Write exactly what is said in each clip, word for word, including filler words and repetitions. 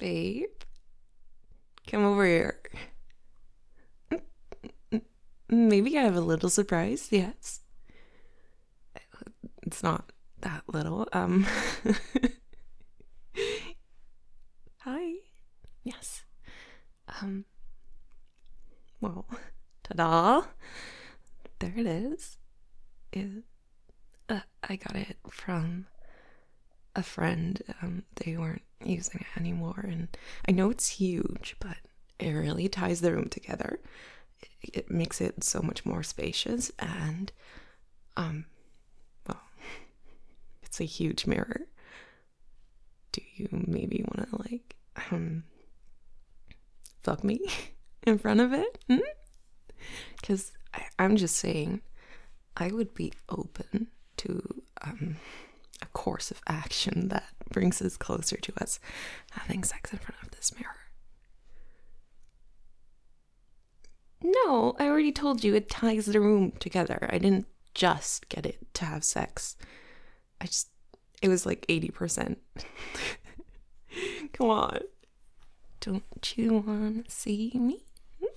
Babe, come over here. Maybe I have a little surprise, yes. It's not that little. Um, hi. Yes. Um, well, ta-da. There it is. It, uh, I got it from a friend. Um, they weren't using it anymore, and I know it's huge, but it really ties the room together. It, it makes it so much more spacious, and um, well, it's a huge mirror. Do you maybe want to like um fuck me in front of it? Because hmm? I'm just saying, I would be open to um a course of action that brings us closer to us having sex in front of this mirror. No, I already told you it ties the room together. I didn't just get it to have sex. I just, it was like eighty percent. Come on. Don't you want to see me?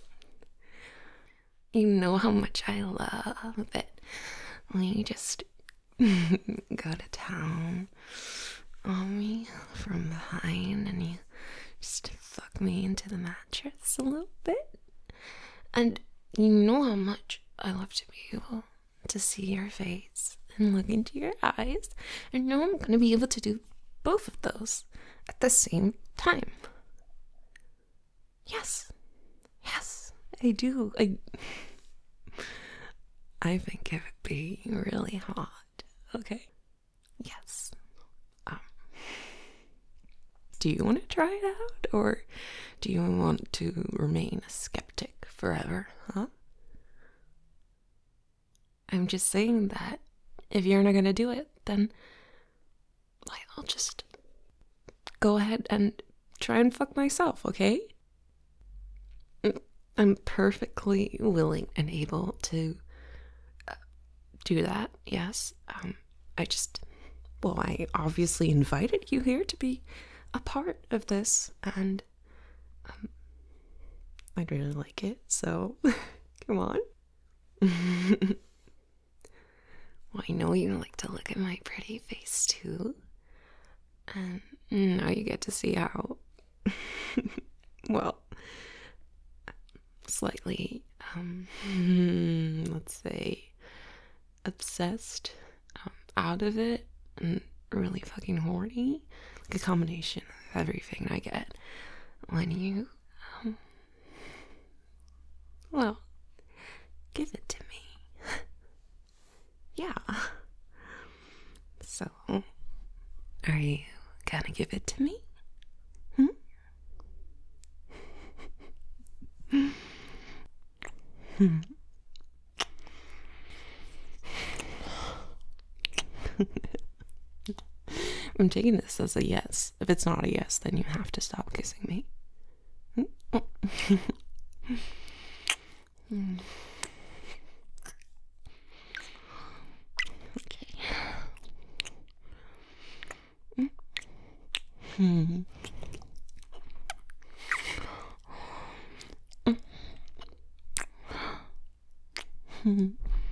You know how much I love it when you just go to town on me from behind and you just fuck me into the mattress a little bit. And you know how much I love to be able to see your face and look into your eyes and know I'm going to be able to do both of those at the same time. Yes. Yes, I do. I I think it would be really hot. Okay. Yes. Um, do you want to try it out, or do you want to remain a skeptic forever, huh? I'm just saying that if you're not gonna do it, then like, I'll just go ahead and try and fuck myself, okay? I'm perfectly willing and able to uh, do that, yes. Um, I just, well, I obviously invited you here to be a part of this, and um, I'd really like it, so come on. Well, I know you like to look at my pretty face too, and now you get to see how, well, slightly, um, let's say, obsessed, um, out of it, and really fucking horny. Like a combination of everything I get when you, um, well, give it to me. Yeah. So, are you gonna give it to me? Hmm? Hmm. I'm taking this as a yes. If it's not a yes, then you have to stop kissing me. Hmm? Hmm. Okay. Hmm. Hmm.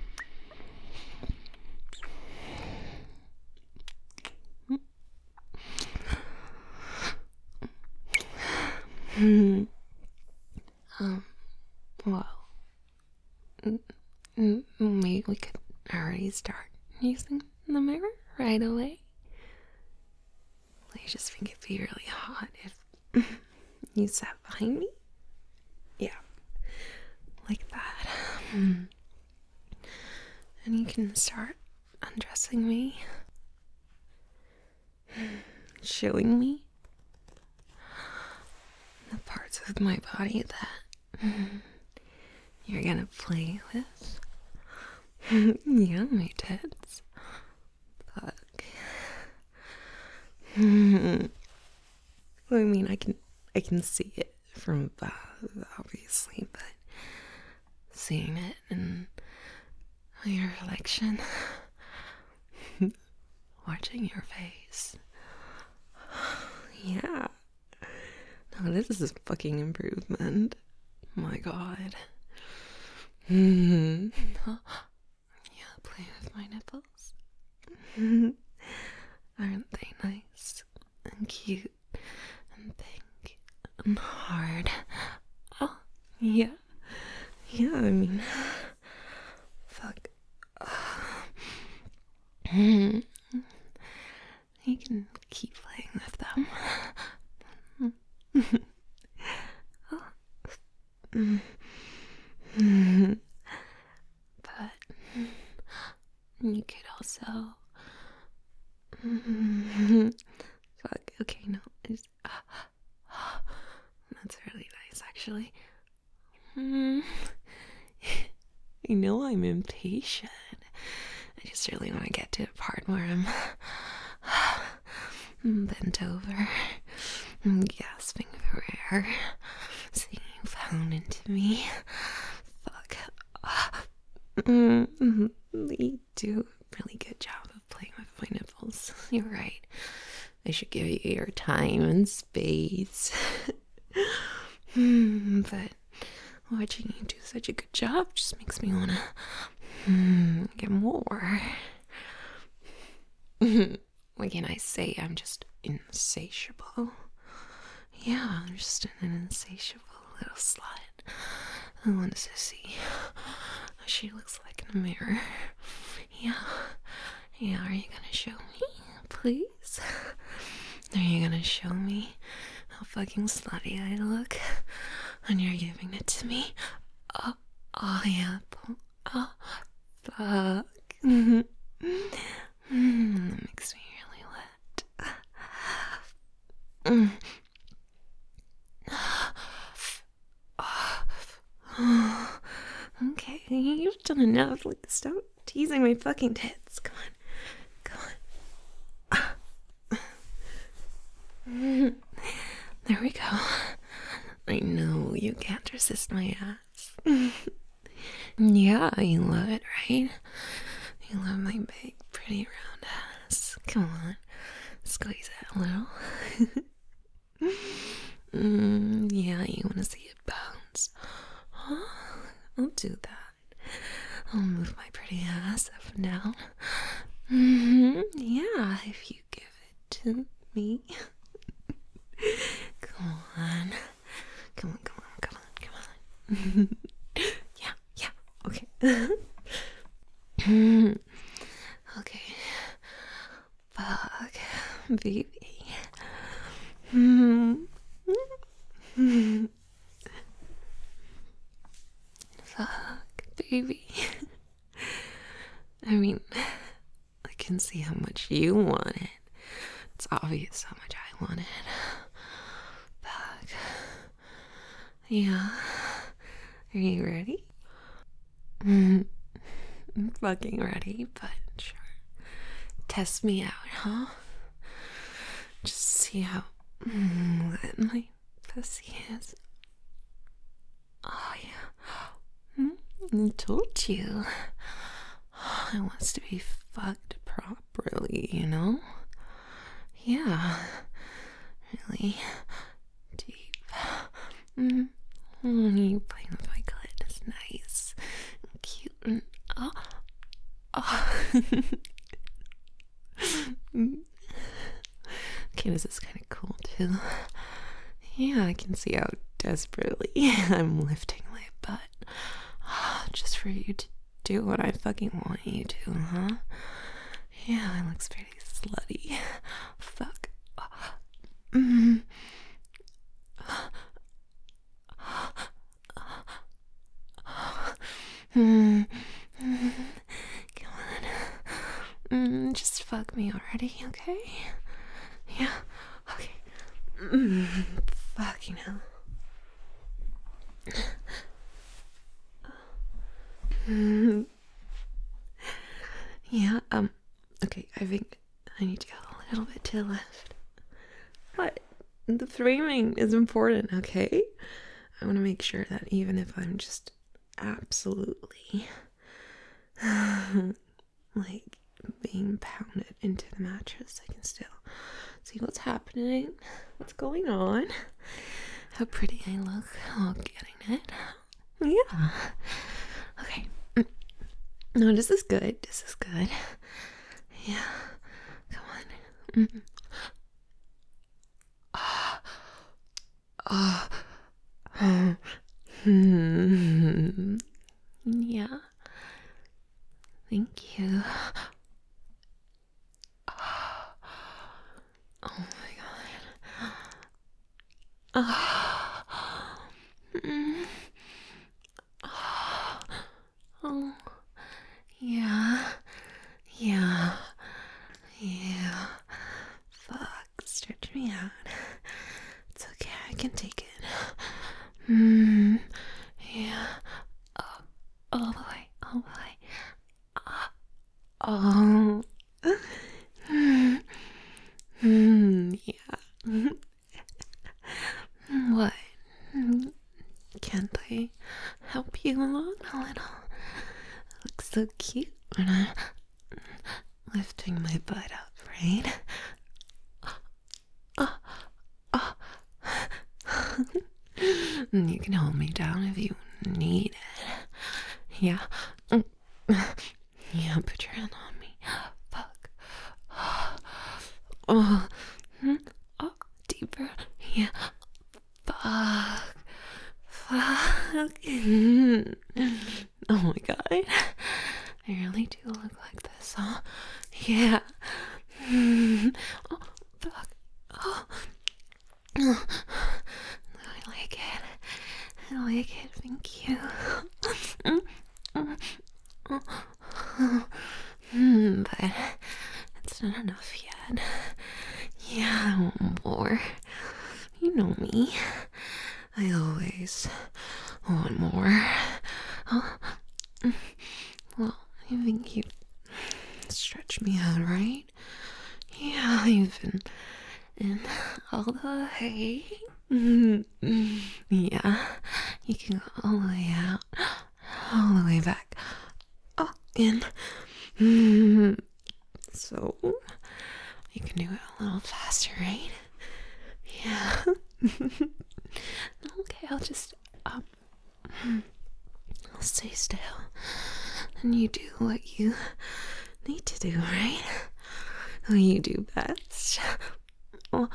Hmm. Um, well, maybe we could already start using the mirror right away. I just think it'd be really hot if you sat behind me. Yeah, like that. And you can start undressing me, showing me the parts of my body that you're gonna play with. Yeah, my tits. Fuck. Well, I mean, I can, I can see it from above, obviously, but seeing it in your reflection, watching your face, yeah, this is a fucking improvement. My god. Mm. Yeah, play with my nipples. Aren't they nice and cute and pink and hard? Oh, yeah. Yeah, I mean, fuck. You can keep playing with them. But you could also. Fuck, okay, no. It's, uh, that's really nice, actually. Mm. I know I'm impatient. I just really want to get to the part where I'm bent over, gasping for air, seeing you pound into me. Fuck. Mm-hmm. You do a really good job of playing with my nipples. You're right. I should give you your time and space. But watching you do such a good job just makes me want to mm, get more. What can I say? I'm just insatiable. Yeah, I'm just an insatiable little slut who wants to see how she looks like in a mirror. Yeah. Yeah, are you gonna show me? Please? Are you gonna show me how fucking slutty I look when you're giving it to me? Oh, oh yeah. Oh, fuck. Mm, that makes me really wet. Mm. Okay, you've done enough. Like, stop teasing my fucking tits. Come on. Come on. There we go. I know you can't resist my ass. Yeah, you love it, right? You love my big, pretty round ass. Come on. Squeeze it a little. mm, yeah, you want to see it bounce. Huh? I'll do that. I'll move my pretty ass up and down. Mm-hmm. Yeah, if you give it to me. Come on. Come on, come on, come on, come on. yeah, yeah, okay. Okay. Fuck, baby. Fuck, baby. I mean, I can see how much you want it. It's obvious how much I want it. Fuck. Yeah. Are you ready? I'm fucking ready, but sure. Test me out, huh? Just see how wet my pussy is. Oh, yeah. I told you. I wants to be fucked properly, you know? Yeah. Really deep. Mm. You playing with my clit is nice and cute and oh, oh. Okay, this is kind of cool too. Yeah, I can see how desperately I'm lifting my butt just for you to do what I fucking want you to, huh? Yeah, it looks pretty slutty. Fuck. Mm. Mm. Mm. Come on. Mm, just fuck me already, okay? Yeah? Okay. Mm. Fucking hell. Mm. Yeah, um, okay, I think I need to go a little bit to the left. What? The framing is important, okay? I want to make sure that even if I'm just absolutely like being pounded into the mattress, I can still see what's happening, what's going on. how pretty I look while getting it. Yeah. Okay. No, this is good. This is good. Yeah. Come on. Mm. Ah. Ah. Hmm. Yeah. Thank you. Oh my god. Ah. Mm. Ah. Oh. Yeah. Yeah. Yeah. Fuck. Stretch me out. It's okay. I can take it. Hmm. Yeah. Oh, all the way. All the way. Ah. Oh. Hmm. Hmm. Yeah. What? Can't I help you along a little? Looks so cute when I'm lifting my butt up, right? Oh, oh. You can hold me down if you need it. Yeah. Yeah, put your hand on me. Fuck. Oh. Oh, deeper. Yeah. Fuck. Fuck. Oh my god. I really do look like this, huh? Yeah. Oh, fuck. Oh. I like it. I like it. Thank you. But it's not enough yet. Yeah, I want more. You know me. I always want more. Oh. Well, I think you stretch me out, right? Yeah, you've been in all the way. Yeah, you can go all the way out, all the way back. Oh, in. So, you can do it a little faster, right? Yeah. Okay, I'll just, um, I'll stay still. And you do what you need to do, right? What you do best. Oh.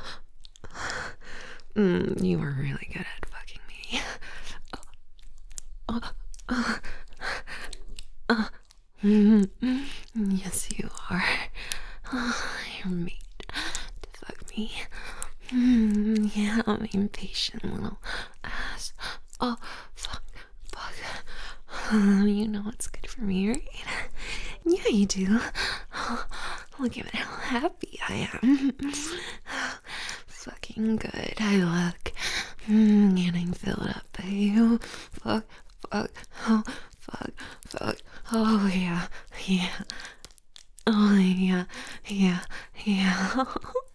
Mm, you are really good at fucking me. Oh. Oh. Oh. Mm. Yes, you are. Oh, you're made to fuck me. Mm, yeah, I'm impatient little ass. Oh, fuck, fuck. Oh, you know what's good for me, right? Yeah, you do. Oh, look at how happy I am. Fucking good. I look. Mm, getting filled up by you. Fuck, fuck, oh, fuck, fuck. Oh, yeah, yeah. Oh, yeah, yeah, yeah.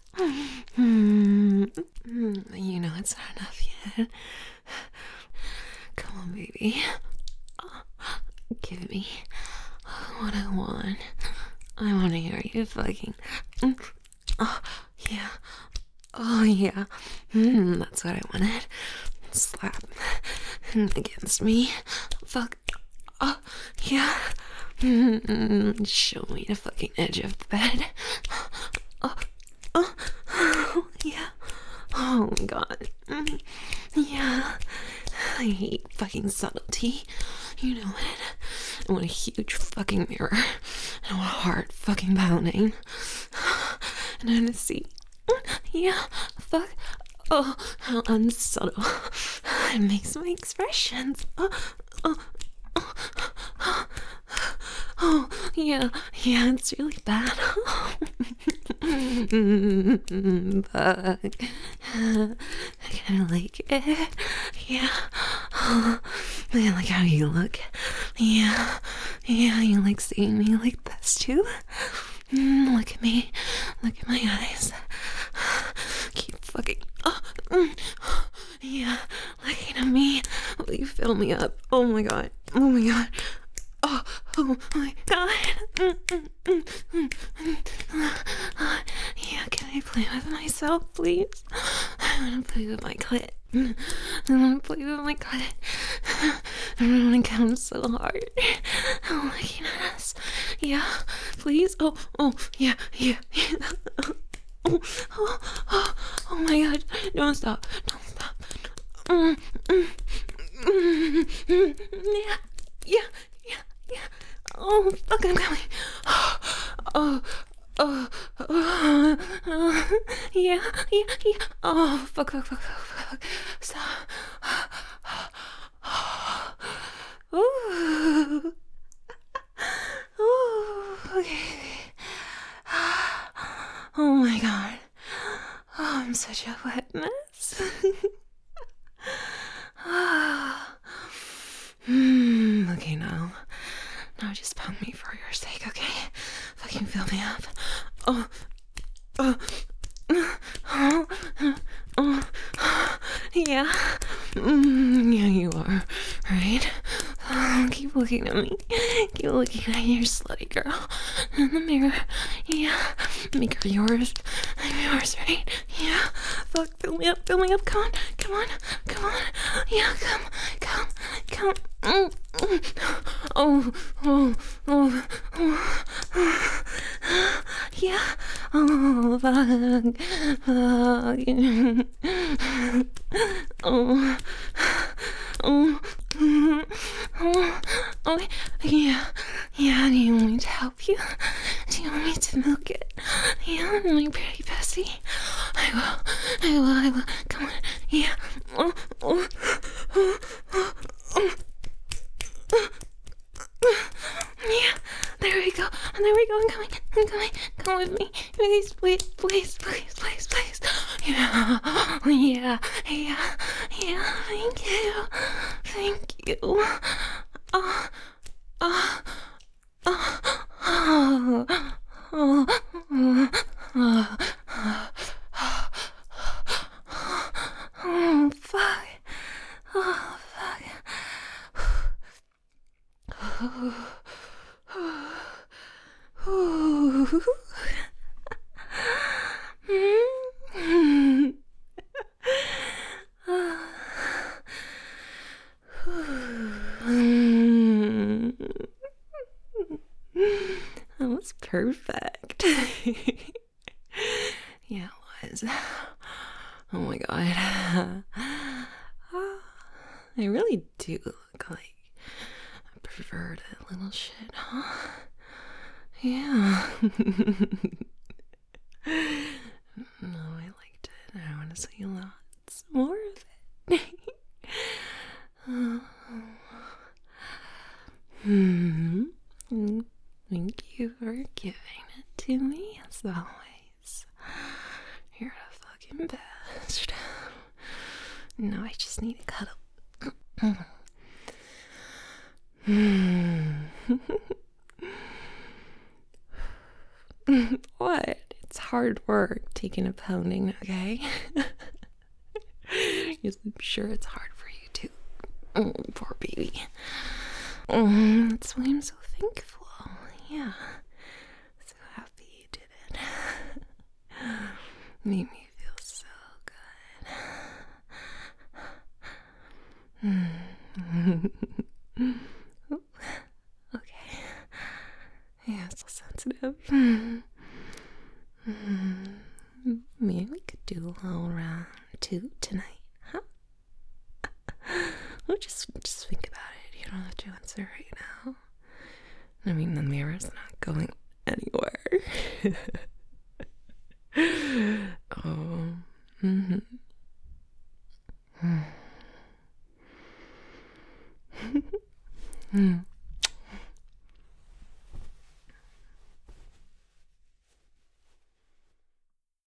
Mm, mm, you know it's not enough yet. Come on, baby. Oh, give me what I want. I want to hear you fucking. Mm, oh, yeah. Oh, yeah. Mm, that's what I wanted. Slap against me. Fuck. Oh, yeah. Mm, show me the fucking edge of the bed. Oh, oh, oh yeah. Oh my god. Mm, yeah. I hate fucking subtlety. You know it. I want a huge fucking mirror. I want a heart fucking pounding. And I want to see. Yeah. Fuck. Oh, how unsubtle. It makes my expressions. Oh, oh, oh, oh, oh, yeah, yeah, it's really bad. But I kind of like it. Yeah. Oh, I like how you look. Yeah, yeah, you like seeing me like this too. Mm, look at me. Look at my eyes. Keep fucking. Oh, mm, yeah, looking at me. Will you fill me up? Oh my god. Oh my god. Oh, oh my god. Mm, mm, mm, mm, mm. Uh, yeah, can I play with myself, please? I wanna play with my clit. I wanna play with my clit. I wanna come so hard. I'm looking at us. Yeah, please. Oh, oh, yeah, yeah, yeah. Oh, oh, oh, oh my god. Don't stop. Don't stop. Mm, mm, mm, mm, yeah, yeah, yeah, yeah. Oh, fuck, I'm coming. Oh, oh, oh, oh, oh, yeah, yeah, yeah. Oh, fuck, fuck, fuck, fuck, fuck. Stop. Ooh. Ooh, okay. Oh my god. Oh, I'm such a wet mess. mm, okay, now. Now just pump me for your sake, okay? Fucking fill me up. Oh. Oh. Oh. Oh. Yeah. Mm, yeah, you are. Right? Oh, keep looking at me. Keep looking at your slutty girl in the mirror. Yeah. Make her yours. I'm yours, right? Yeah. Fuck, fill me up, fill me up. Come on, come on, come on. Yeah, come, come, come. Mm, mm. Oh, oh, oh, oh, oh. Yeah. Oh, fuck. Fuck. Oh. Oh. Oh. Oh. Yeah. Yeah. Do you want me to help you? Do you want me to milk it? Yeah, my pretty bestie. I will. I will. I will. Come on. Yeah. Oh. Oh. Oh. Oh. Oh. Yeah, there we go. There we go. I'm coming. I'm coming. Come with me. Please, please, please, please, please, please. Yeah. Yeah. Yeah. Yeah. Thank you. Thank you. Oh. Oh. Oh. Oh. Oh. Oh. Oh, fuck. Oh, fuck. That was perfect. Yeah, it was. Oh my god. I really do look like a perverted little shit, huh? Yeah. No, I liked it. I want to see lots more of it. Oh. Hmm. Thank you for giving it to me, as always. You're the fucking best. Now I just need a cuddle. What? It's hard work taking a pounding, okay? Yes, I'm sure it's hard for you too. Oh, poor baby. Oh, that's why I'm so thankful. Yeah. So happy you did it. Made me feel so good. Ooh, okay. Yeah, it's so sensitive. Maybe we could do a little round two tonight, huh? Well, just, just think about it. You don't have to answer right now. I mean, the mirror's not going anywhere. Oh. Mm-hmm. Mm.